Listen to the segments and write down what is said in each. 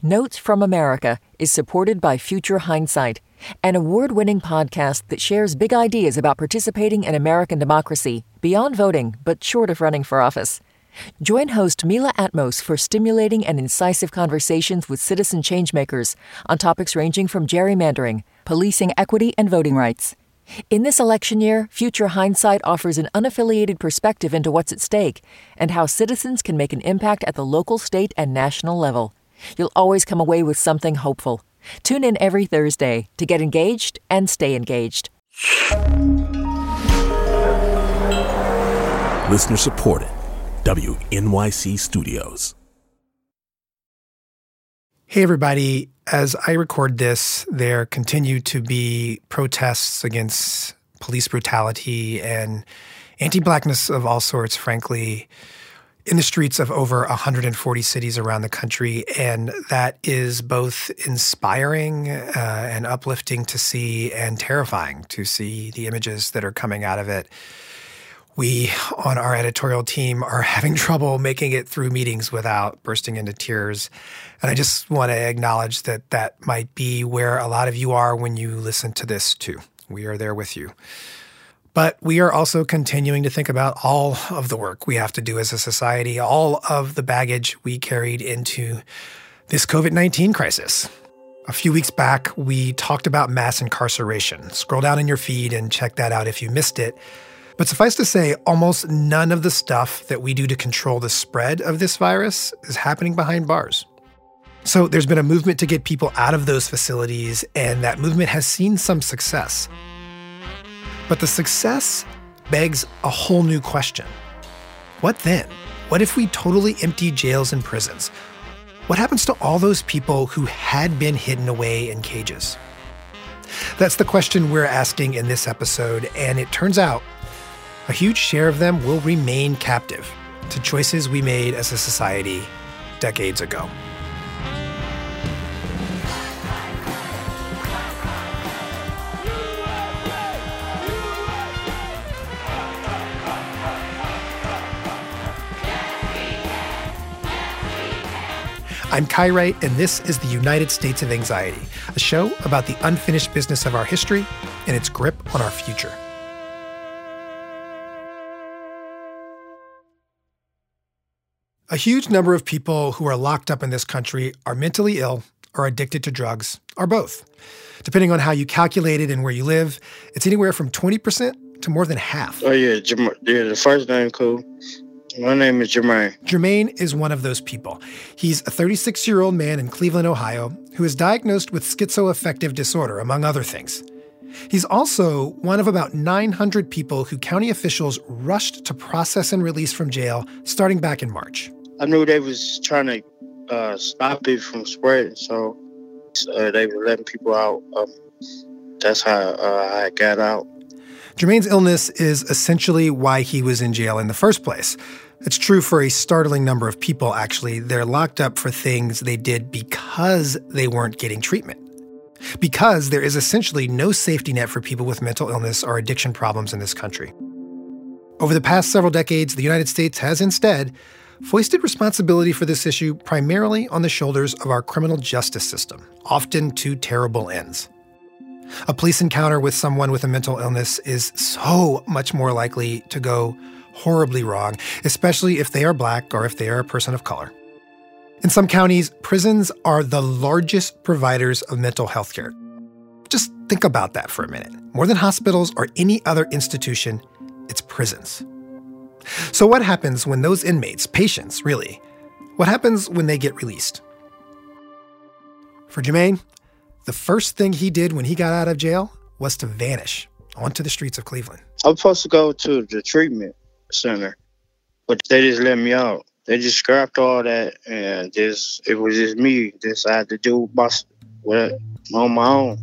Notes from America is supported by Future Hindsight, an award-winning podcast that shares big ideas about participating in American democracy beyond voting, but short of running for office. Join host Mila Atmos for stimulating and incisive conversations with citizen changemakers on topics ranging from gerrymandering, policing equity, and voting rights. In this election year, Future Hindsight offers an unaffiliated perspective into what's at stake and how citizens can make an impact at the local, state, and national level. You'll always come away with something hopeful. Tune in every Thursday to get engaged and stay engaged. Listener supported. WNYC Studios. Hey, everybody. As I record this, there continue to be protests against police brutality and anti-Blackness of all sorts, frankly, in the streets of over 140 cities around the country. And that is both inspiring and uplifting to see and terrifying to see the images that are coming out of it. We, on our editorial team, are having trouble making it through meetings without bursting into tears. And I just want to acknowledge that that might be where a lot of you are when you listen to this, too. We are there with you. But we are also continuing to think about all of the work we have to do as a society, all of the baggage we carried into this COVID-19 crisis. A few weeks back, we talked about mass incarceration. Scroll down in your feed and check that out if you missed it. But suffice to say, almost none of the stuff that we do to control the spread of this virus is happening behind bars. So there's been a movement to get people out of those facilities, and that movement has seen some success. But the success begs a whole new question. What then? What if we totally empty jails and prisons? What happens to all those people who had been hidden away in cages? That's the question we're asking in this episode, and it turns out a huge share of them will remain captive to choices we made as a society decades ago. I'm Kai Wright, and this is the United States of Anxiety, a show about the unfinished business of our history and its grip on our future. A huge number of people who are locked up in this country are mentally ill or addicted to drugs, or both. Depending on how you calculate it and where you live, it's anywhere from 20% to more than half. Oh, yeah, the first name cool. My name is Jermaine. Jermaine is one of those people. He's a 36-year-old man in Cleveland, Ohio, who is diagnosed with schizoaffective disorder, among other things. He's also one of about 900 people who county officials rushed to process and release from jail starting back in March. I knew they was trying to stop it from spreading, so they were letting people out. That's how I got out. Jermaine's illness is essentially why he was in jail in the first place. It's true for a startling number of people, actually. They're locked up for things they did because they weren't getting treatment. Because there is essentially no safety net for people with mental illness or addiction problems in this country. Over the past several decades, the United States has instead foisted responsibility for this issue primarily on the shoulders of our criminal justice system, often to terrible ends. A police encounter with someone with a mental illness is so much more likely to go horribly wrong, especially if they are Black or if they are a person of color. In some counties, prisons are the largest providers of mental health care. Just think about that for a minute. More than hospitals or any other institution, it's prisons. So what happens when those inmates, patients really, what happens when they get released? For Jermaine, the first thing he did when he got out of jail was to vanish onto the streets of Cleveland. I was supposed to go to the treatment center, but they just let me out. They just scrapped all that, and it was just me. I had to do on my own.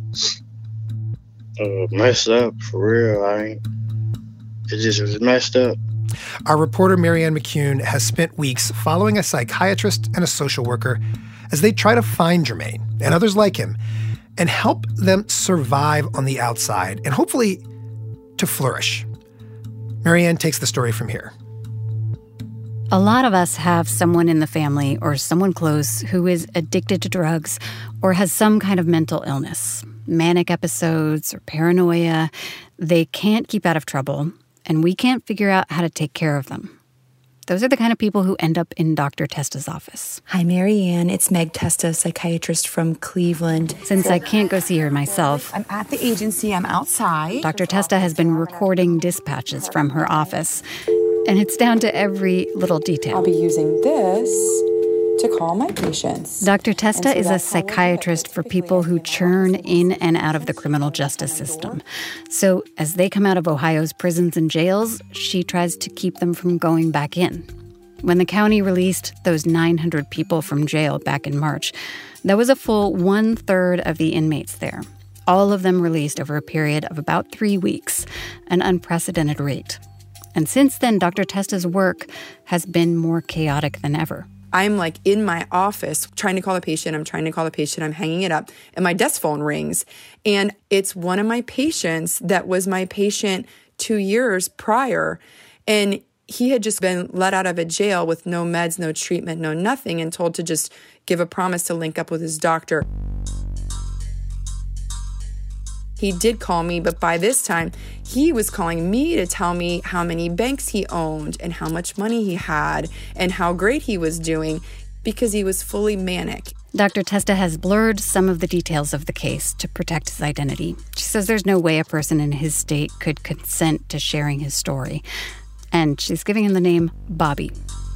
Messed up, for real. It just was messed up. Our reporter, Marianne McCune, has spent weeks following a psychiatrist and a social worker as they try to find Jermaine and others like him and help them survive on the outside and hopefully to flourish. Marianne takes the story from here. A lot of us have someone in the family or someone close who is addicted to drugs or has some kind of mental illness, manic episodes or paranoia. They can't keep out of trouble, and we can't figure out how to take care of them. Those are the kind of people who end up in Dr. Testa's office. Hi, Marianne. It's Meg Testa, psychiatrist from Cleveland. Since I can't go see her myself, I'm at the agency. I'm outside. Dr. Testa has been recording dispatches from her office, and it's down to every little detail. I'll be using this to call my patients. Dr. Testa is a psychiatrist for people who churn in and out of the criminal justice system. So as they come out of Ohio's prisons and jails, she tries to keep them from going back in. When the county released those 900 people from jail back in March, that was a full 1/3 of the inmates there. All of them released over a period of about 3 weeks, an unprecedented rate. And since then, Dr. Testa's work has been more chaotic than ever. I'm like in my office trying to call the patient. I'm hanging it up, and my desk phone rings. And it's one of my patients that was my patient 2 years prior. And he had just been let out of a jail with no meds, no treatment, no nothing, and told to just give a promise to link up with his doctor. He did call me, but by this time, he was calling me to tell me how many banks he owned and how much money he had and how great he was doing because he was fully manic. Dr. Testa has blurred some of the details of the case to protect his identity. She says there's no way a person in his state could consent to sharing his story. And she's giving him the name Bobby.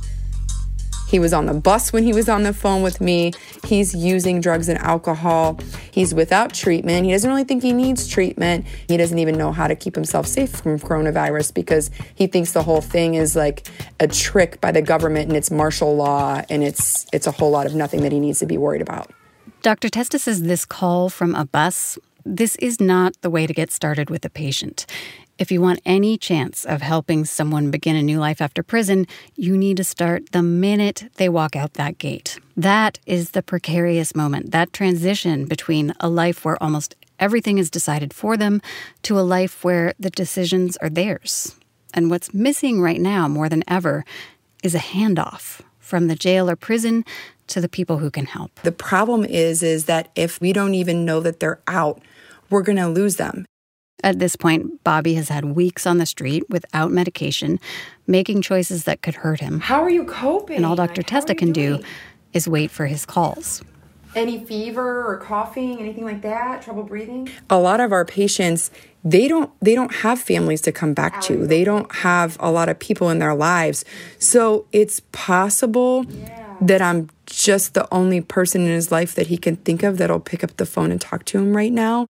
He was on the bus when he was on the phone with me. He's using drugs and alcohol. He's without treatment. He doesn't really think he needs treatment. He doesn't even know how to keep himself safe from coronavirus because he thinks the whole thing is like a trick by the government and it's martial law and it's a whole lot of nothing that he needs to be worried about. Dr. Testa says this call from a bus, this is not the way to get started with a patient. If you want any chance of helping someone begin a new life after prison, you need to start the minute they walk out that gate. That is the precarious moment, that transition between a life where almost everything is decided for them to a life where the decisions are theirs. And what's missing right now more than ever is a handoff from the jail or prison to the people who can help. The problem is that if we don't even know that they're out, we're going to lose them. At this point, Bobby has had weeks on the street without medication, making choices that could hurt him. How are you coping? And all Dr. Testa can do is wait for his calls. Any fever or coughing, anything like that? Trouble breathing? A lot of our patients, they don't have families to come back to. They don't have a lot of people in their lives. So it's possible that I'm just the only person in his life that he can think of that'll pick up the phone and talk to him right now.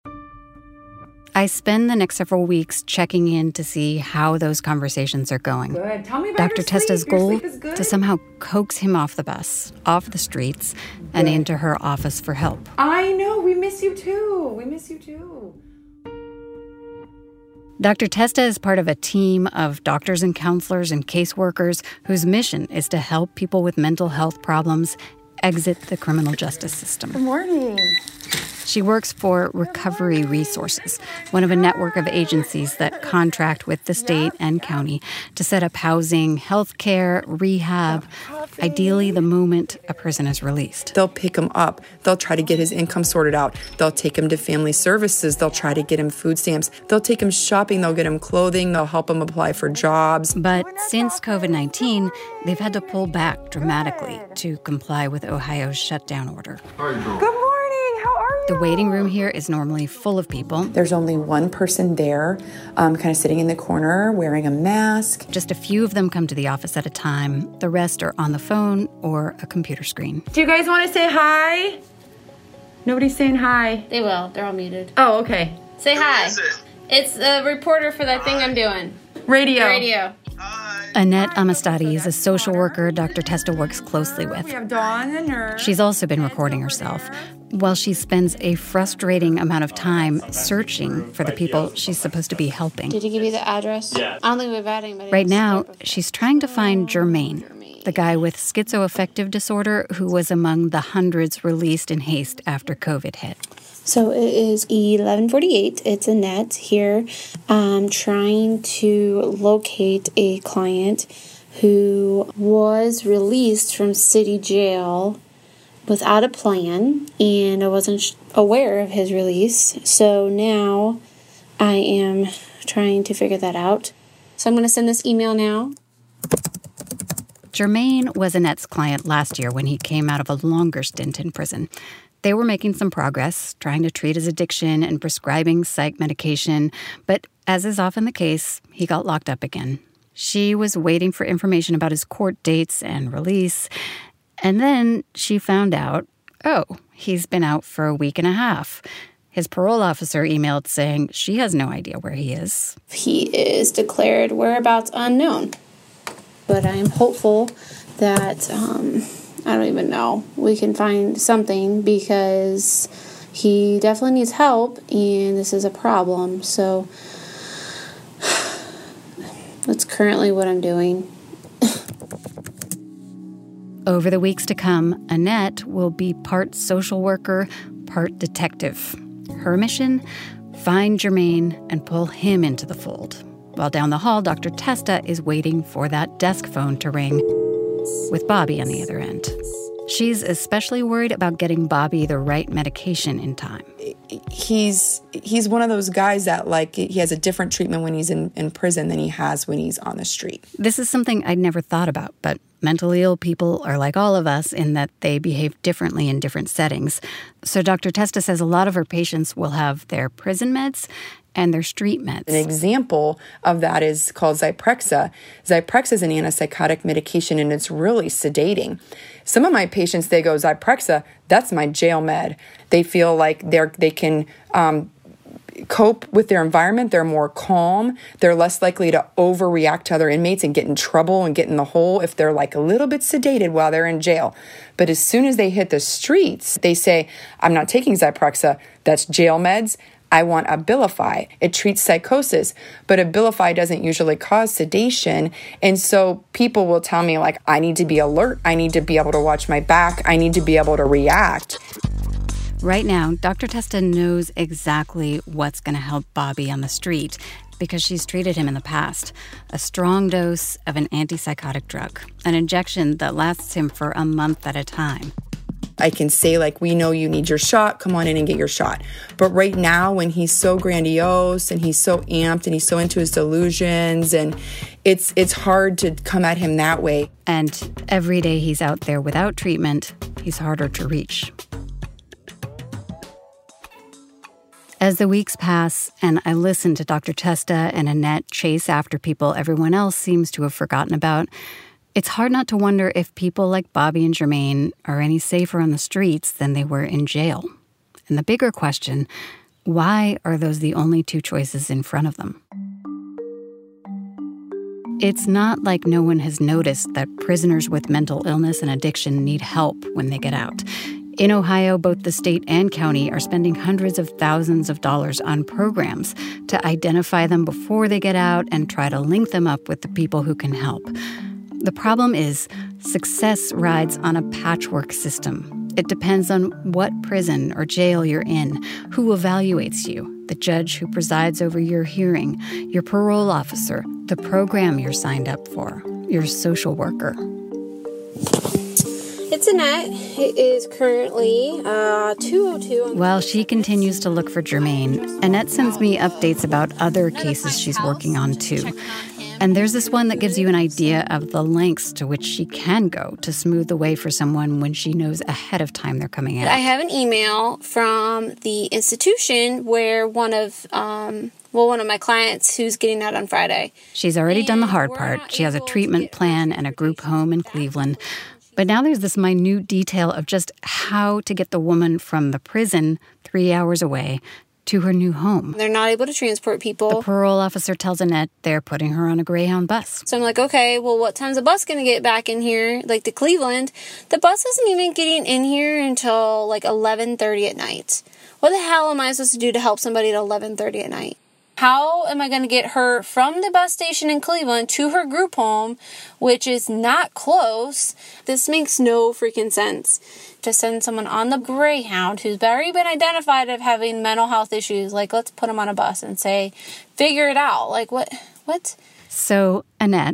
I spend the next several weeks checking in to see how those conversations are going. Good. Tell me about Dr. Testa's goal to somehow coax him off the bus, off the streets, and into her office for help. I know. We miss you too. Dr. Testa is part of a team of doctors and counselors and caseworkers whose mission is to help people with mental health problems exit the criminal justice system. Good morning. She works for Recovery Resources, one of a network of agencies that contract with the state and county to set up housing, health care, rehab, ideally the moment a person is released. They'll pick him up. They'll try to get his income sorted out. They'll take him to family services. They'll try to get him food stamps. They'll take him shopping. They'll get him clothing. They'll help him apply for jobs. But since COVID-19, they've had to pull back dramatically to comply with Ohio's shutdown order. Good morning. How are you? The waiting room here is normally full of people. There's only one person there, kind of sitting in the corner, wearing a mask. Just a few of them come to the office at a time. The rest are on the phone or a computer screen. Do you guys want to say hi? Nobody's saying hi. They will. They're all muted. Oh, okay. Say hi. It's the reporter for that thing I'm doing. Radio. Annette Amistadi is a social worker Dr. Testa works closely with. We have Dawn, the nurse. She's also been recording herself, while she spends a frustrating amount of time searching for the people she's supposed to be helping. Did he give you the address? Yeah. I don't think we've had anybody. Right now, she's trying to find Jermaine, the guy with schizoaffective disorder who was among the hundreds released in haste after COVID hit. So it is 11:48. It's Annette here, trying to locate a client who was released from city jail without a plan, and I wasn't aware of his release. So now I am trying to figure that out. So I'm going to send this email now. Jermaine was Annette's client last year when he came out of a longer stint in prison. They were making some progress, trying to treat his addiction and prescribing psych medication, but as is often the case, he got locked up again. She was waiting for information about his court dates and release, and then she found out, he's been out for a week and a half. His parole officer emailed saying she has no idea where he is. He is declared whereabouts unknown. But I am hopeful that, I don't even know, we can find something, because he definitely needs help and this is a problem. So that's currently what I'm doing. Over the weeks to come, Annette will be part social worker, part detective. Her mission? Find Jermaine and pull him into the fold. While down the hall, Dr. Testa is waiting for that desk phone to ring, with Bobby on the other end. She's especially worried about getting Bobby the right medication in time. He's one of those guys that, like, he has a different treatment when he's in prison than he has when he's on the street. This is something I'd never thought about, but mentally ill people are like all of us in that they behave differently in different settings. So Dr. Testa says a lot of her patients will have their prison meds and their street meds. An example of that is called Zyprexa. Zyprexa is an antipsychotic medication, and it's really sedating. Some of my patients, they go, Zyprexa, that's my jail med. They feel like they can cope with their environment. They're more calm. They're less likely to overreact to other inmates and get in trouble and get in the hole if they're like a little bit sedated while they're in jail. But as soon as they hit the streets, they say, I'm not taking Zyprexa. That's jail meds. I want Abilify. It treats psychosis, but Abilify doesn't usually cause sedation. And so people will tell me, like, I need to be alert. I need to be able to watch my back. I need to be able to react. Right now, Dr. Testa knows exactly what's going to help Bobby on the street because she's treated him in the past. A strong dose of an antipsychotic drug, an injection that lasts him for a month at a time. I can say, like, we know you need your shot. Come on in and get your shot. But right now, when he's so grandiose and he's so amped and he's so into his delusions, and it's hard to come at him that way. And every day he's out there without treatment, he's harder to reach. As the weeks pass and I listen to Dr. Testa and Annette chase after people everyone else seems to have forgotten about, it's hard not to wonder if people like Bobby and Jermaine are any safer on the streets than they were in jail. And the bigger question, why are those the only two choices in front of them? It's not like no one has noticed that prisoners with mental illness and addiction need help when they get out. In Ohio, both the state and county are spending hundreds of thousands of dollars on programs to identify them before they get out and try to link them up with the people who can help. The problem is success rides on a patchwork system. It depends on what prison or jail you're in, who evaluates you, the judge who presides over your hearing, your parole officer, the program you're signed up for, your social worker. It's Annette. It is currently 2:02. While she continues to look for Jermaine, Annette sends me updates about other cases she's working on too. And there's this one that gives you an idea of the lengths to which she can go to smooth the way for someone when she knows ahead of time they're coming out. I have an email from the institution where one of my clients who's getting out on Friday. She's already done the hard part. She has a treatment plan and a group home in Cleveland. But now there's this minute detail of just how to get the woman from the prison 3 hours away to her new home. They're not able to transport people. The parole officer tells Annette they're putting her on a Greyhound bus. So I'm like, okay, well, what time's the bus going to get back in here, like to Cleveland? The bus isn't even getting in here until like 11:30 at night. What the hell am I supposed to do to help somebody at 11:30 at night? How am I going to get her from the bus station in Cleveland to her group home, which is not close? This makes no freaking sense. To send someone on the Greyhound who's already been identified of having mental health issues, like, let's put them on a bus and say, figure it out. Like, what? So Annette,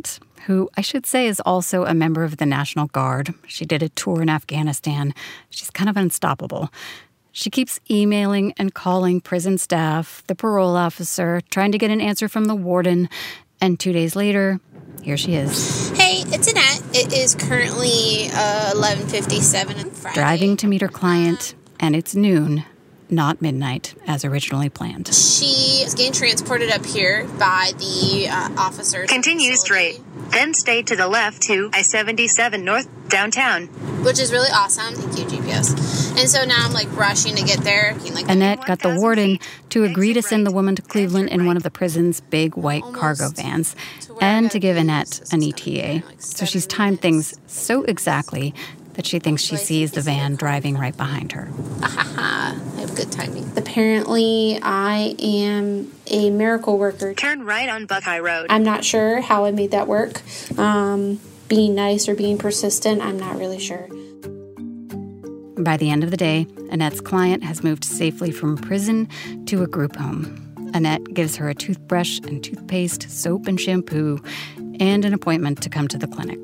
who I should say is also a member of the National Guard. She did a tour in Afghanistan. She's kind of unstoppable. She keeps emailing and calling prison staff, the parole officer, trying to get an answer from the warden. And 2 days later, here she is. Hey, it's Annette. It is currently 11:57 on Friday. Driving to meet her client, and it's noon, not midnight, as originally planned. She is getting transported up here by the officers. Continue straight, then stay to the left to I-77 North downtown. Which is really awesome. Thank you, GPS. And so now I'm rushing to get there. Annette got the warden to agree to send the woman to Cleveland in one of the prison's big white cargo vans and to give Annette an ETA. So she's timed things so exactly that she thinks she sees the van driving right behind her. I have good timing. Apparently, I am a miracle worker. Turn right on Buckeye Road. I'm not sure how I made that work. Being nice or being persistent, I'm not really sure. By the end of the day, Annette's client has moved safely from prison to a group home. Annette gives her a toothbrush and toothpaste, soap and shampoo, and an appointment to come to the clinic.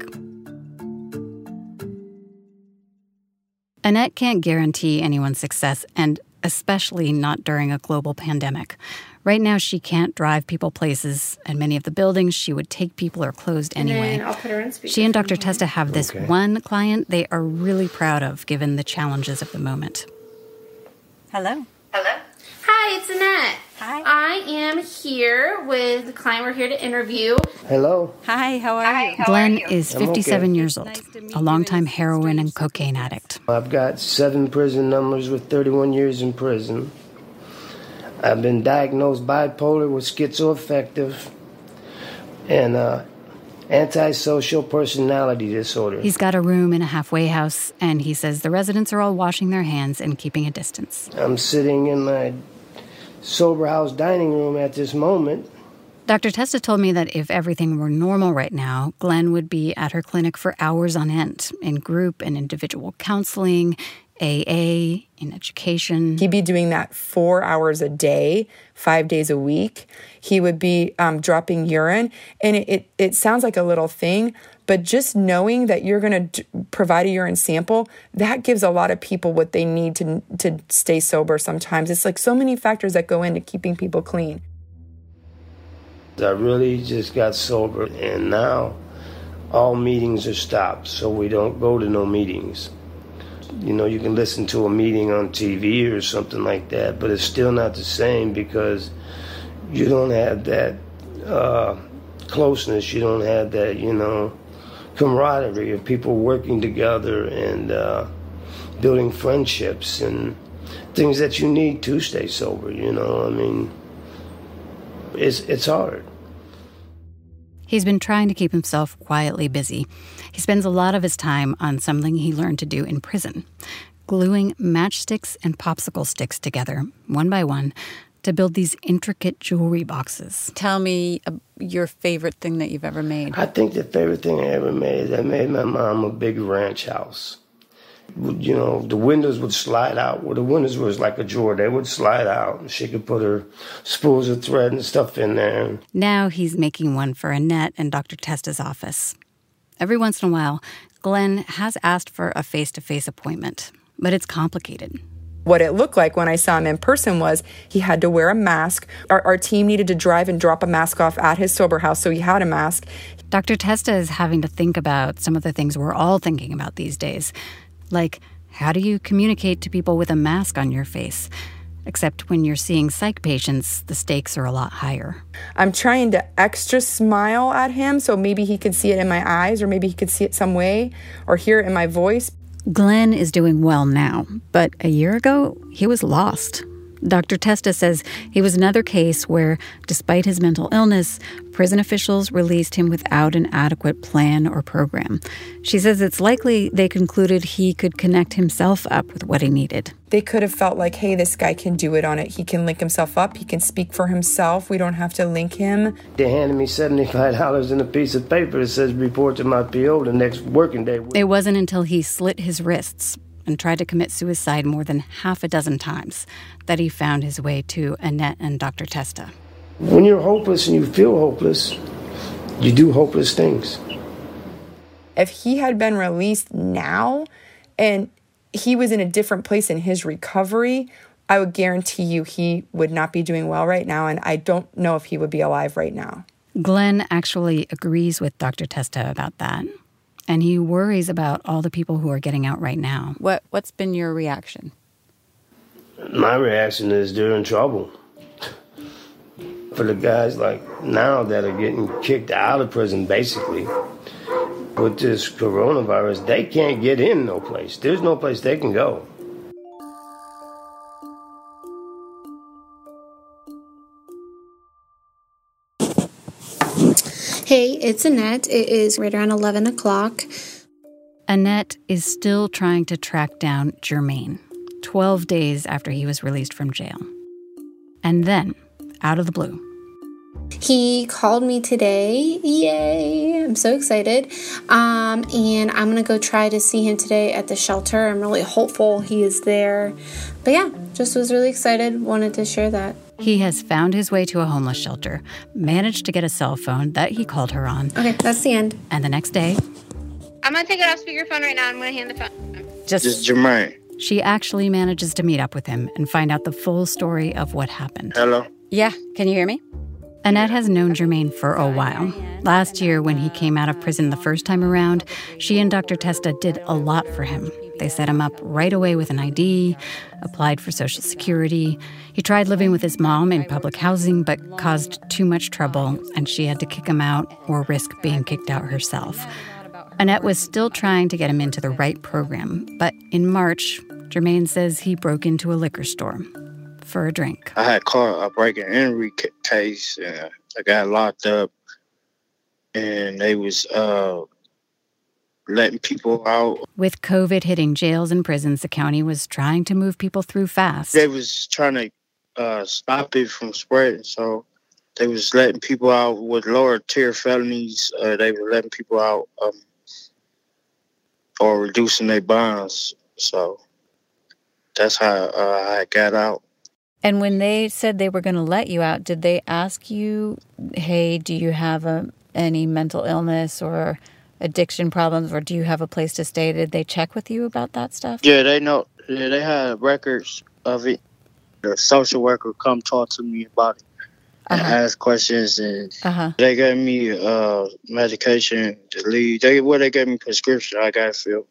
Annette can't guarantee anyone's success, and especially not during a global pandemic. Right now, she can't drive people places, and many of the buildings she would take people are closed anyway. I'll put her in speaker. She and Dr. Testa have this one client they are really proud of, given the challenges of the moment. Hello. Hi, it's Annette. Hi. I am here with the client we're here to interview. Hello. Hi, how are you? Glenn is 57 years old, a longtime heroin and cocaine addict. I've got 7 prison numbers with 31 years in prison. I've been diagnosed bipolar with schizoaffective and antisocial personality disorder. He's got a room in a halfway house, and he says the residents are all washing their hands and keeping a distance. I'm sitting in my sober house dining room at this moment. Dr. Testa told me that if everything were normal right now, Glenn would be at her clinic for hours on end, in group and individual counseling, AA, in education. He'd be doing that 4 hours a day, 5 days a week. He would be dropping urine. And it sounds like a little thing, but just knowing that you're going to provide a urine sample, that gives a lot of people what they need to stay sober sometimes. It's like so many factors that go into keeping people clean. I really just got sober, and now all meetings are stopped, so we don't go to no meetings. You know, you can listen to a meeting on TV or something like that, but it's still not the same because you don't have that closeness. You don't have that, camaraderie of people working together and building friendships and things that you need to stay sober, It's hard. He's been trying to keep himself quietly busy. He spends a lot of his time on something he learned to do in prison, gluing matchsticks and popsicle sticks together, one by one, to build these intricate jewelry boxes. Tell me your favorite thing that you've ever made. I think the favorite thing I ever made is I made my mom a big ranch house. The windows would slide out. Well, the windows was like a drawer. They would slide out. And she could put her spools of thread and stuff in there. Now he's making one for Annette and Dr. Testa's office. Every once in a while, Glenn has asked for a face-to-face appointment, but it's complicated. What it looked like when I saw him in person was he had to wear a mask. Our team needed to drive and drop a mask off at his sober house, so he had a mask. Dr. Testa is having to think about some of the things we're all thinking about these days. Like, how do you communicate to people with a mask on your face? Except when you're seeing psych patients, the stakes are a lot higher. I'm trying to extra smile at him so maybe he can see it in my eyes or maybe he could see it some way or hear it in my voice. Glenn is doing well now, but a year ago, he was lost. Dr. Testa says he was another case where, despite his mental illness, prison officials released him without an adequate plan or program. She says it's likely they concluded he could connect himself up with what he needed. They could have felt like, hey, this guy can do it on it. He can link himself up. He can speak for himself. We don't have to link him. They handed me $75 in a piece of paper that says report to my PO the next working day. It wasn't until he slit his wrists and tried to commit suicide more than half a dozen times that he found his way to Annette and Dr. Testa. When you're hopeless and you feel hopeless, you do hopeless things. If he had been released now and he was in a different place in his recovery, I would guarantee you he would not be doing well right now, and I don't know if he would be alive right now. Glenn actually agrees with Dr. Testa about that, and he worries about all the people who are getting out right now. What's been your reaction? My reaction is they're in trouble. For the guys like now that are getting kicked out of prison, basically, with this coronavirus, they can't get in no place. There's no place they can go. Hey, it's Annette. It is right around 11 o'clock. Annette is still trying to track down Jermaine, 12 days after he was released from jail. And then, out of the blue, he called me today. Yay! I'm so excited. And I'm going to go try to see him today at the shelter. I'm really hopeful he is there. But yeah, just was really excited. Wanted to share that. He has found his way to a homeless shelter, managed to get a cell phone that he called her on. Okay, that's the end. And the next day, I'm going to take it off speakerphone right now. I'm going to hand the phone. Just Jermaine. She actually manages to meet up with him and find out the full story of what happened. Hello? Yeah, can you hear me? Annette has known Jermaine for a while. Last year, when he came out of prison the first time around, she and Dr. Testa did a lot for him. They set him up right away with an ID, applied for Social Security. He tried living with his mom in public housing, but caused too much trouble, and she had to kick him out or risk being kicked out herself. Annette was still trying to get him into the right program, but in March, Jermaine says he broke into a liquor store for a drink. I had caught a break and entry case, and I got locked up, and they was letting people out. With COVID hitting jails and prisons, the county was trying to move people through fast. They was trying to stop it from spreading, so they was letting people out with lower tier felonies. They were letting people out or reducing their bonds. So that's how I got out. And when they said they were going to let you out, did they ask you, hey, do you have any mental illness or addiction problems, or do you have a place to stay? Did they check with you about that stuff? Yeah, they know. Yeah, they had records of it. The social worker come talk to me about it and ask questions, and they gave me medication to leave. They gave me prescription. I got filled.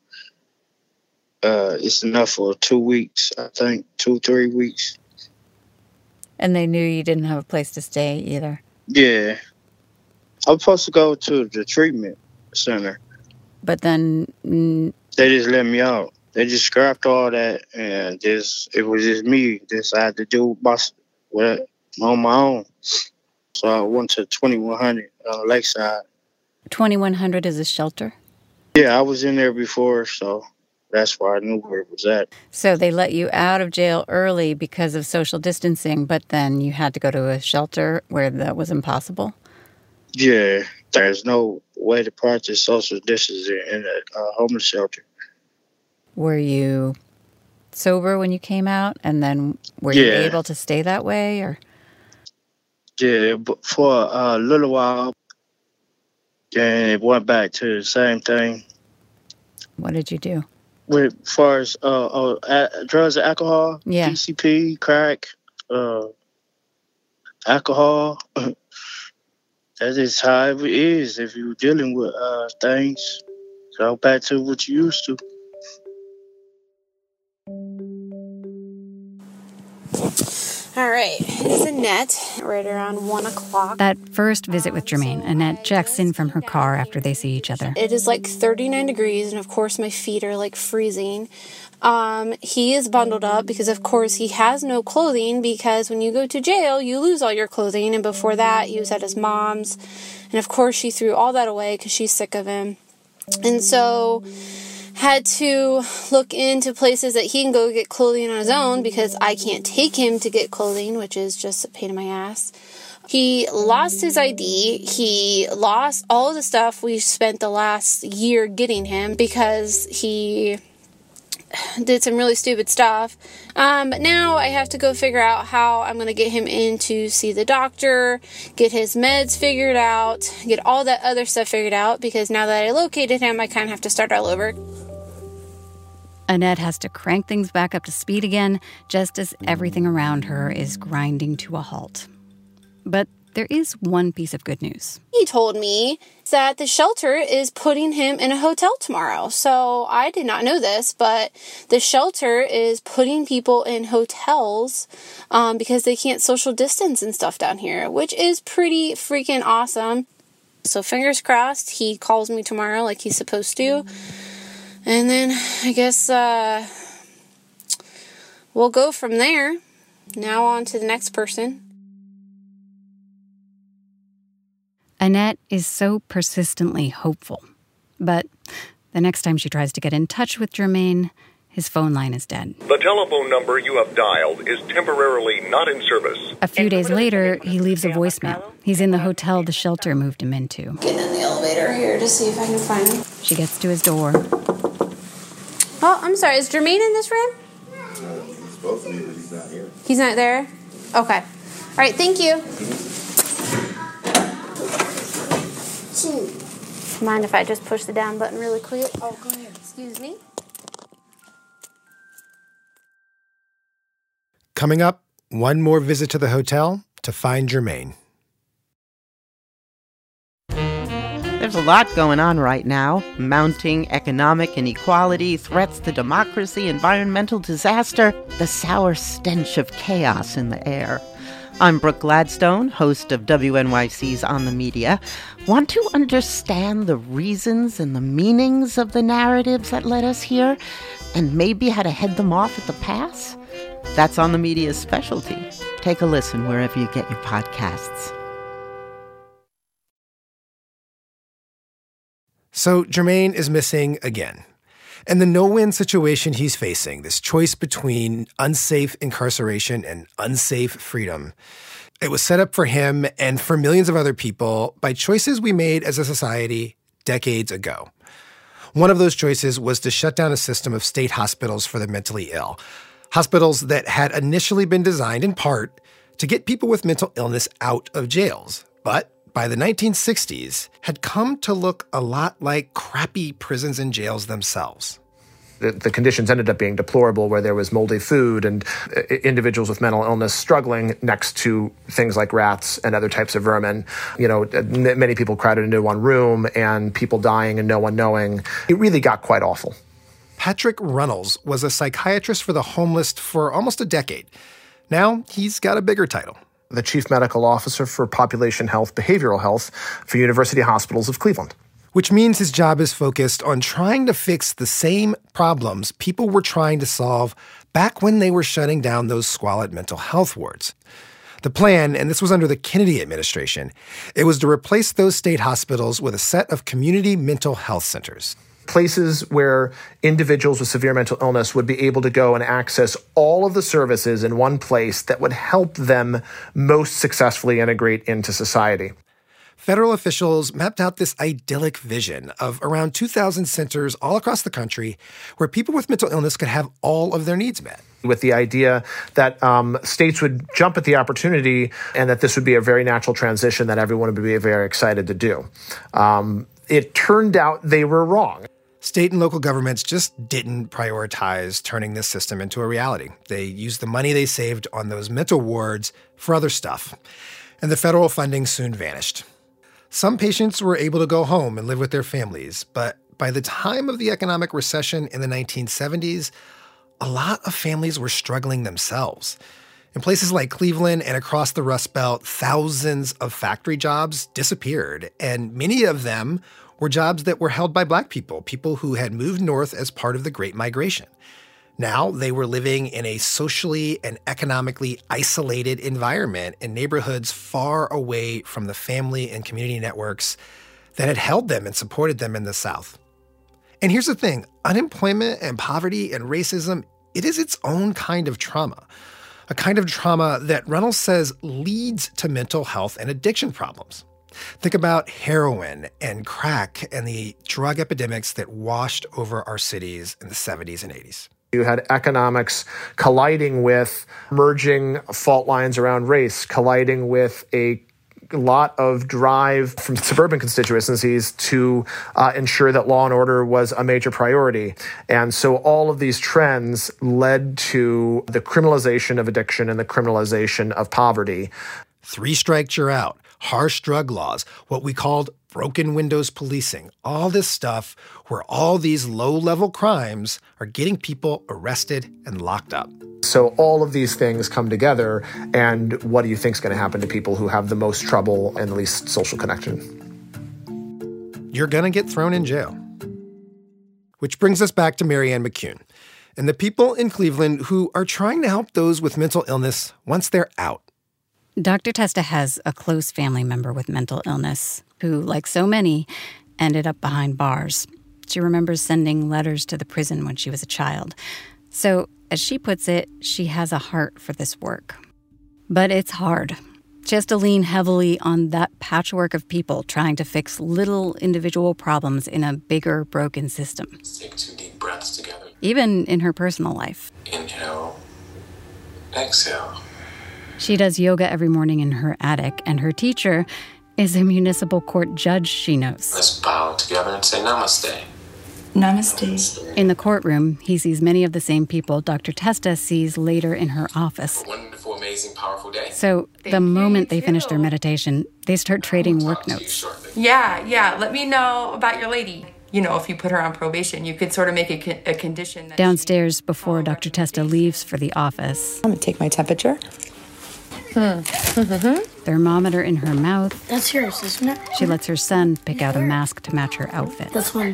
It's enough for 2 weeks, I think, 2-3 weeks. And they knew you didn't have a place to stay either? Yeah. I was supposed to go to the treatment center. But then they just let me out. They just scrapped all that, and it was just me. I had to do on my own. So I went to 2100 on Lakeside. 2100 is a shelter? Yeah, I was in there before, so that's why I knew where it was at. So they let you out of jail early because of social distancing, but then you had to go to a shelter where that was impossible? Yeah, there's no way to practice social distancing in a homeless shelter. Were you sober when you came out, and then were you able to stay that way? Or? Yeah, but for a little while, then it went back to the same thing. What did you do? As far as drugs and alcohol, PCP, crack, alcohol. That is how it is if you're dealing with things. Go back to what you used to. All right, it's Annette, right around 1 o'clock. That first visit with Jermaine, Annette checks in from her car after they see each other. It is like 39 degrees, and of course my feet are like freezing. He is bundled up because, of course, he has no clothing, because when you go to jail, you lose all your clothing. And before that, he was at his mom's. And, of course, she threw all that away because she's sick of him. And so had to look into places that he can go get clothing on his own, because I can't take him to get clothing, which is just a pain in my ass. He lost his ID. He lost all of the stuff we spent the last year getting him, because he did some really stupid stuff. But now I have to go figure out how I'm going to get him in to see the doctor, get his meds figured out, get all that other stuff figured out, because now that I located him, I kind of have to start all over. Annette has to crank things back up to speed again, just as everything around her is grinding to a halt. But there is one piece of good news. He told me that the shelter is putting him in a hotel tomorrow. So I did not know this, but the shelter is putting people in hotels because they can't social distance and stuff down here, which is pretty freaking awesome. So fingers crossed he calls me tomorrow like he's supposed to. And then I guess we'll go from there. Now on to the next person. Annette is so persistently hopeful. But the next time she tries to get in touch with Jermaine, his phone line is dead. The telephone number you have dialed is temporarily not in service. A few days later, he leaves a voicemail. He's in the hotel the shelter moved him into. Getting in the elevator here to see if I can find him. She gets to his door. Oh, I'm sorry. Is Jermaine in this room? He's supposed to be, but he's not here. He's not there? Okay. All right, thank you. Mind if I just push the down button really quick? Oh, go ahead. Excuse me. Coming up, one more visit to the hotel to find Jermaine. There's a lot going on right now. Mounting economic inequality, threats to democracy, environmental disaster, the sour stench of chaos in the air. I'm Brooke Gladstone, host of WNYC's On the Media. Want to understand the reasons and the meanings of the narratives that led us here, and maybe how to head them off at the pass? That's On the Media's specialty. Take a listen wherever you get your podcasts. So Jermaine is missing again. And the no-win situation he's facing, this choice between unsafe incarceration and unsafe freedom, it was set up for him and for millions of other people by choices we made as a society decades ago. One of those choices was to shut down a system of state hospitals for the mentally ill, hospitals that had initially been designed in part to get people with mental illness out of jails, but by the 1960s, had come to look a lot like crappy prisons and jails themselves. The conditions ended up being deplorable, where there was moldy food and individuals with mental illness struggling next to things like rats and other types of vermin. You know, many people crowded into one room and people dying and no one knowing. It really got quite awful. Patrick Runnels was a psychiatrist for the homeless for almost a decade. Now he's got a bigger title. The Chief Medical Officer for Population Health, Behavioral Health for University Hospitals of Cleveland. Which means his job is focused on trying to fix the same problems people were trying to solve back when they were shutting down those squalid mental health wards. The plan, and this was under the Kennedy administration, it was to replace those state hospitals with a set of community mental health centers. Places where individuals with severe mental illness would be able to go and access all of the services in one place that would help them most successfully integrate into society. Federal officials mapped out this idyllic vision of around 2,000 centers all across the country where people with mental illness could have all of their needs met. With the idea that states would jump at the opportunity and that this would be a very natural transition that everyone would be very excited to do. It turned out they were wrong. State and local governments just didn't prioritize turning this system into a reality. They used the money they saved on those mental wards for other stuff. And the federal funding soon vanished. Some patients were able to go home and live with their families, but by the time of the economic recession in the 1970s, a lot of families were struggling themselves. In places like Cleveland and across the Rust Belt, thousands of factory jobs disappeared, and many of them were jobs that were held by Black people, people who had moved north as part of the Great Migration. Now they were living in a socially and economically isolated environment in neighborhoods far away from the family and community networks that had held them and supported them in the South. And here's the thing, unemployment and poverty and racism, it is its own kind of trauma. A kind of trauma that Runnels says leads to mental health and addiction problems. Think about heroin and crack and the drug epidemics that washed over our cities in the 70s and 80s. You had economics colliding with merging fault lines around race, colliding with a lot of drive from suburban constituencies to ensure that law and order was a major priority. And so all of these trends led to the criminalization of addiction and the criminalization of poverty. 3 strikes, you're out. Harsh drug laws, what we called broken windows policing, all this stuff where all these low-level crimes are getting people arrested and locked up. So all of these things come together, and what do you think is going to happen to people who have the most trouble and the least social connection? You're going to get thrown in jail. Which brings us back to Marianne McCune and the people in Cleveland who are trying to help those with mental illness once they're out. Dr. Testa has a close family member with mental illness who, like so many, ended up behind bars. She remembers sending letters to the prison when she was a child. So, as she puts it, she has a heart for this work. But it's hard. She has to lean heavily on that patchwork of people trying to fix little individual problems in a bigger, broken system. Take 2 deep breaths together. Even in her personal life. Inhale. Exhale. She does yoga every morning in her attic, and her teacher is a municipal court judge she knows. Let's bow together and say namaste. Namaste. In the courtroom, he sees many of the same people Dr. Testa sees later in her office. A wonderful, amazing, powerful day. So the moment they finish their meditation, they start trading work notes. Yeah. Let me know about your lady. You know, if you put her on probation, you could sort of make a condition. Downstairs, before Dr. Testa leaves for the office, I'm going to take my temperature. Thermometer in her mouth. That's yours, isn't it? She lets her son pick out a mask to match her outfit. That's one.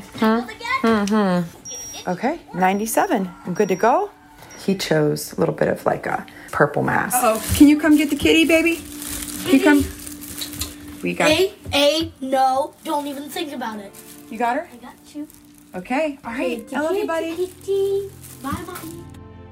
Okay, 97. I'm good to go. He chose a little bit of like a purple mask. Oh, can you come get the kitty, baby? Can you come? We got No, don't even think about it. You got her? I got you. Okay, all right. I love you, buddy. Bye, Mommy.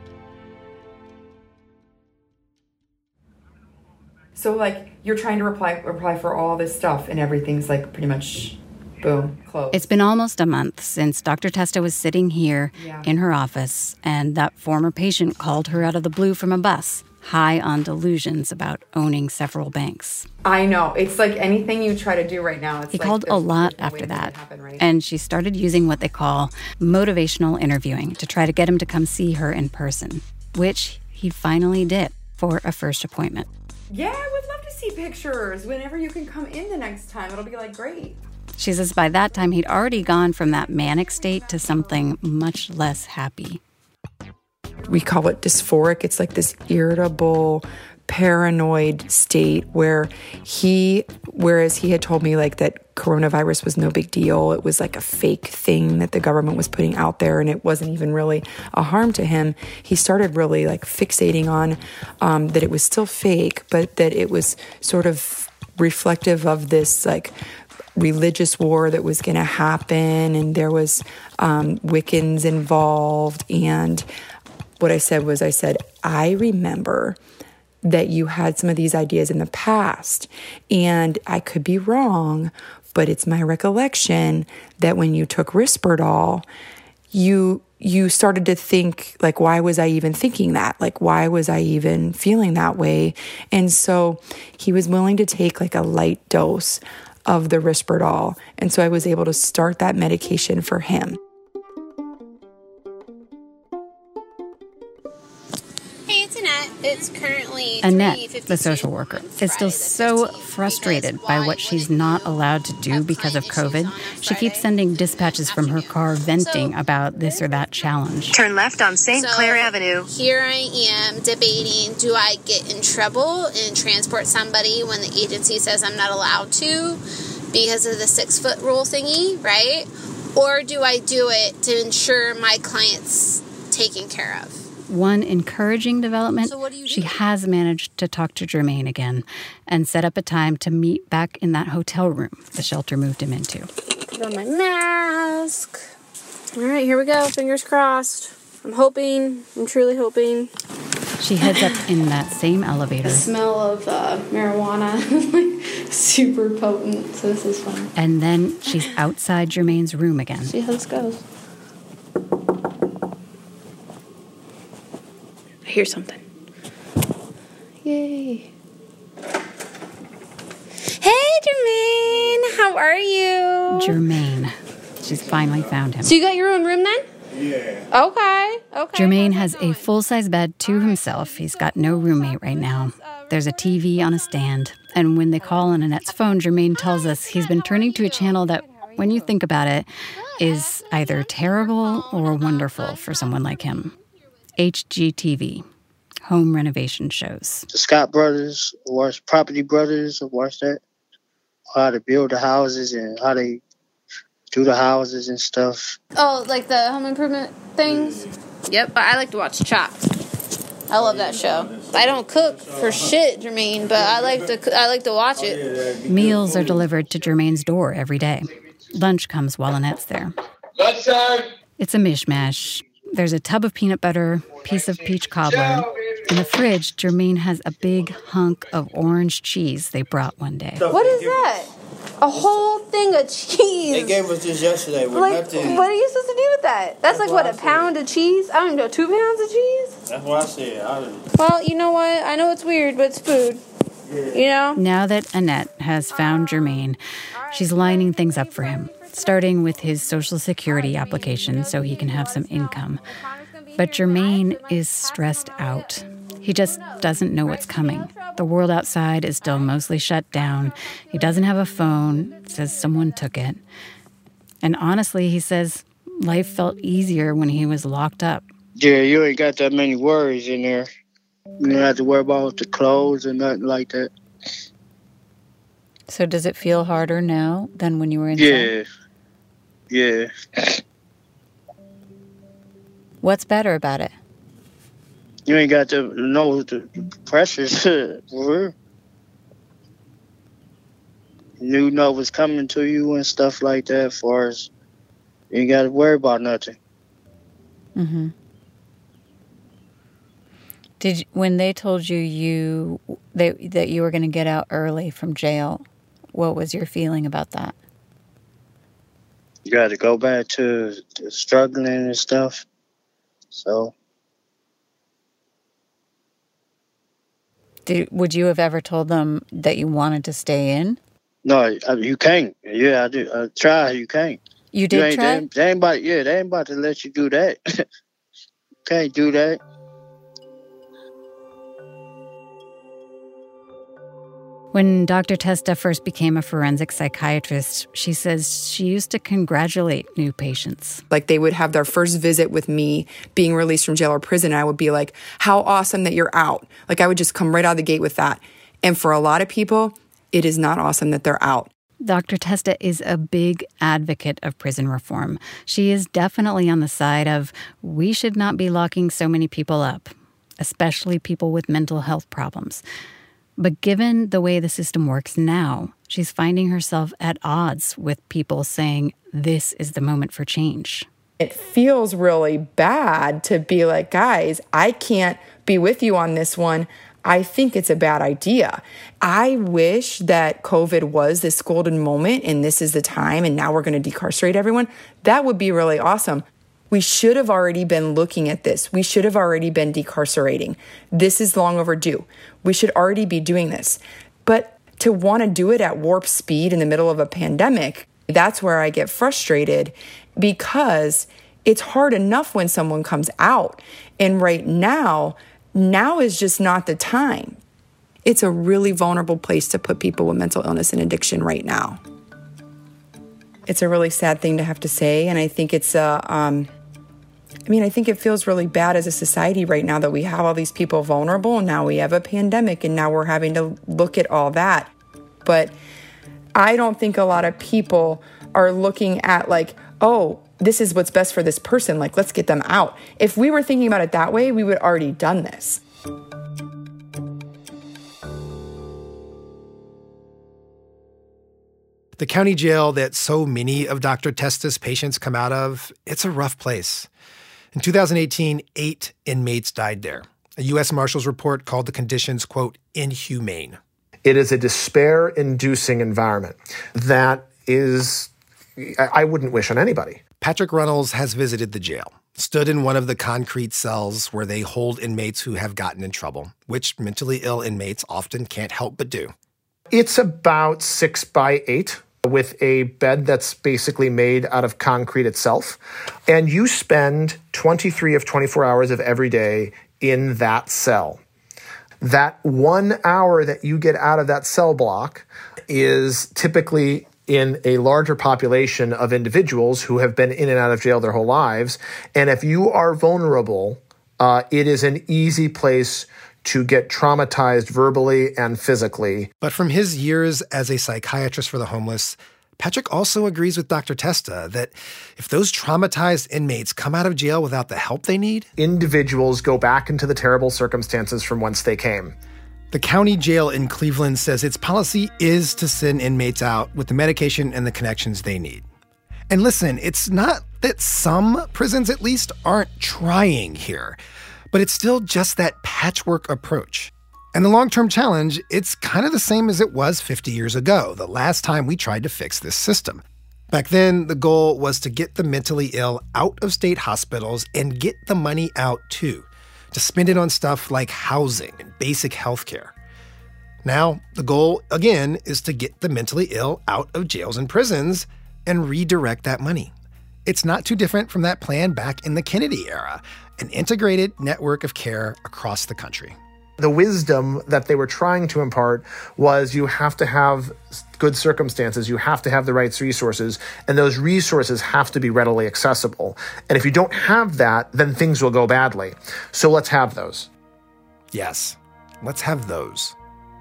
So, like, you're trying to reply for all this stuff, and everything's, like, pretty much, boom, closed. It's been almost a month since Dr. Testa was sitting here in her office, and that former patient called her out of the blue from a bus, high on delusions about owning several banks. I know. It's like anything you try to do right now. He called a lot after that, and she started using what they call motivational interviewing to try to get him to come see her in person, which he finally did for a first appointment. Yeah, I would love to see pictures. Whenever you can come in the next time, it'll be like great. She says by that time he'd already gone from that manic state to something much less happy. We call it dysphoric. It's like this irritable, paranoid state whereas he had told me like that coronavirus was no big deal. It was like a fake thing that the government was putting out there and it wasn't even really a harm to him. He started really like fixating on that it was still fake, but that it was sort of reflective of this like religious war that was going to happen, and there was Wiccans involved. And what I said, I remember that you had some of these ideas in the past, and I could be wrong, but it's my recollection that when you took Risperdal, you started to think, like, why was I even thinking that? Like, why was I even feeling that way? And so he was willing to take like a light dose of the Risperdal, and so I was able to start that medication for him. It's currently Annette, the social worker, is still so frustrated by what she's not allowed to do because of COVID. She keeps sending dispatches from her car venting about this or that challenge. Turn left on St. Clair Avenue. Here I am debating, do I get in trouble and transport somebody when the agency says I'm not allowed to because of the 6-foot rule thingy, right? Or do I do it to ensure my client's taken care of? One encouraging development, she has managed to talk to Jermaine again and set up a time to meet back in that hotel room the shelter moved him into. Put on my mask. All right, here we go. Fingers crossed. I'm truly hoping. She heads up in that same elevator. The smell of marijuana is super potent, so this is fun. And then she's outside Jermaine's room again. See how this goes. hear something. Yay. Hey, Jermaine. How are you? Jermaine. She's finally found him. So you got your own room then? Yeah. Okay. Jermaine has a full-size bed to himself. He's got no roommate right now. There's a TV on a stand. And when they call on Annette's phone, Jermaine tells us he's been turning to a channel that, when you think about it, is either terrible or wonderful for someone like him. HGTV, home renovation shows. The Scott brothers, watch Property Brothers, watch that. How to build the houses and how they do the houses and stuff. Oh, like the home improvement things? Yep, I like to watch Chopped. I love that show. I don't cook for shit, Jermaine, but I like to watch it. Meals are delivered to Jermaine's door every day. Lunch comes while Annette's there. Lunchtime. It's a mishmash. There's a tub of peanut butter, piece of peach cobbler. In the fridge, Jermaine has a big hunk of orange cheese they brought one day. What is that? A whole thing of cheese. They gave us this yesterday with nothing. What are you supposed to do with that? That's like, what, a pound of cheese? I don't know, 2 pounds of cheese? That's what I said. Well, you know what? I know it's weird, but it's food. You know? Now that Annette has found Jermaine, she's lining things up for him, starting with his Social Security application so he can have some income. But Jermaine is stressed out. He just doesn't know what's coming. The world outside is still mostly shut down. He doesn't have a phone, says someone took it. And honestly, he says life felt easier when he was locked up. Yeah, you ain't got that many worries in there. You don't have to worry about the clothes or nothing like that. So does it feel harder now than when you were inside? Yeah. What's better about it? You ain't got to know the pressures. You know what's coming to you and stuff like that. As far as you ain't got to worry about nothing. Mm-hmm. When they told you that you were going to get out early from jail, what was your feeling about that? You got to go back to the struggling and stuff. So. Would you have ever told them that you wanted to stay in? No, you can't. Yeah, I do. I try. You can't. You did try? They ain't about to let you do that. Can't do that. When Dr. Testa first became a forensic psychiatrist, she says she used to congratulate new patients. Like, they would have their first visit with me being released from jail or prison, and I would be like, how awesome that you're out. Like, I would just come right out of the gate with that. And for a lot of people, it is not awesome that they're out. Dr. Testa is a big advocate of prison reform. She is definitely on the side of we should not be locking so many people up, especially people with mental health problems. But given the way the system works now, she's finding herself at odds with people saying this is the moment for change. It feels really bad to be like, guys, I can't be with you on this one. I think it's a bad idea. I wish that COVID was this golden moment and this is the time and now we're going to decarcerate everyone. That would be really awesome. We should have already been looking at this. We should have already been decarcerating. This is long overdue. We should already be doing this. But to want to do it at warp speed in the middle of a pandemic, that's where I get frustrated because it's hard enough when someone comes out. And right now is just not the time. It's a really vulnerable place to put people with mental illness and addiction right now. It's a really sad thing to have to say, and I think it's I think it feels really bad as a society right now that we have all these people vulnerable, and now we have a pandemic, and now we're having to look at all that. But I don't think a lot of people are looking at like, oh, this is what's best for this person, like, let's get them out. If we were thinking about it that way, we would have already done this. The county jail that so many of Dr. Testa's patients come out of, it's a rough place. In 2018, 8 inmates died there. A U.S. Marshals report called the conditions, quote, inhumane. It is a despair-inducing environment that is, I wouldn't wish on anybody. Patrick Runnels has visited the jail. stood in one of the concrete cells where they hold inmates who have gotten in trouble, which mentally ill inmates often can't help but do. It's about 6 by 8 with a bed that's basically made out of concrete itself. And you spend 23 of 24 hours of every day in that cell. That 1 hour that you get out of that cell block is typically in a larger population of individuals who have been in and out of jail their whole lives. And if you are vulnerable, it is an easy place to get traumatized verbally and physically. But from his years as a psychiatrist for the homeless, Patrick also agrees with Dr. Testa that if those traumatized inmates come out of jail without the help they need, individuals go back into the terrible circumstances from whence they came. The county jail in Cleveland says its policy is to send inmates out with the medication and the connections they need. And listen, it's not that some prisons at least aren't trying here, but it's still just that patchwork approach. And the long-term challenge, it's kind of the same as it was 50 years ago, the last time we tried to fix this system. Back then, the goal was to get the mentally ill out of state hospitals and get the money out too, to spend it on stuff like housing and basic health care. Now, the goal, again, is to get the mentally ill out of jails and prisons and redirect that money. It's not too different from that plan back in the Kennedy era, an integrated network of care across the country. The wisdom that they were trying to impart was you have to have good circumstances, you have to have the right resources, and those resources have to be readily accessible. And if you don't have that, then things will go badly. So let's have those. Yes, let's have those.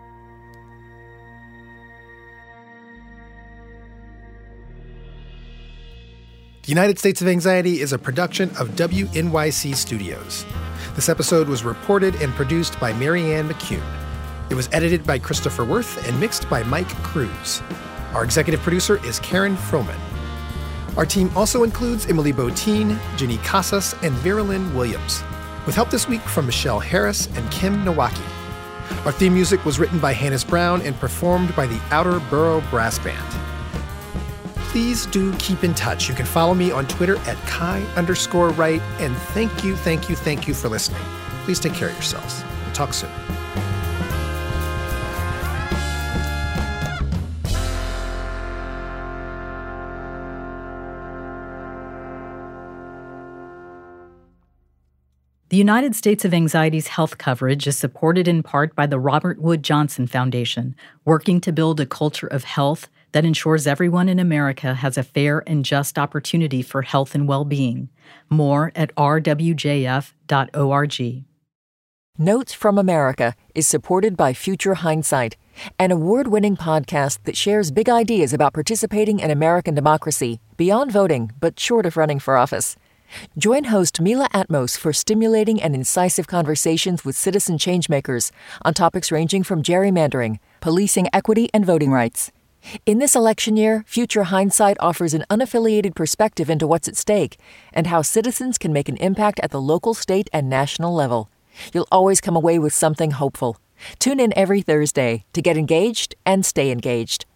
The United States of Anxiety is a production of WNYC Studios. This episode was reported and produced by Marianne McCune. It was edited by Christopher Worth and mixed by Mike Cruz. Our executive producer is Karen Froman. Our team also includes Emily Botein, Jenny Casas, and Verilyn Williams, with help this week from Michelle Harris and Kim Nowaki. Our theme music was written by Hannes Brown and performed by the Outer Borough Brass Band. Please do keep in touch. You can follow me on Twitter at Kai_Wright. And thank you for listening. Please take care of yourselves. We'll talk soon. The United States of Anxiety's health coverage is supported in part by the Robert Wood Johnson Foundation, working to build a culture of health that ensures everyone in America has a fair and just opportunity for health and well-being. More at rwjf.org. Notes from America is supported by Future Hindsight, an award-winning podcast that shares big ideas about participating in American democracy beyond voting, but short of running for office. Join host Mila Atmos for stimulating and incisive conversations with citizen changemakers on topics ranging from gerrymandering, policing equity, and voting rights. In this election year, Future Hindsight offers an unaffiliated perspective into what's at stake and how citizens can make an impact at the local, state, and national level. You'll always come away with something hopeful. Tune in every Thursday to get engaged and stay engaged.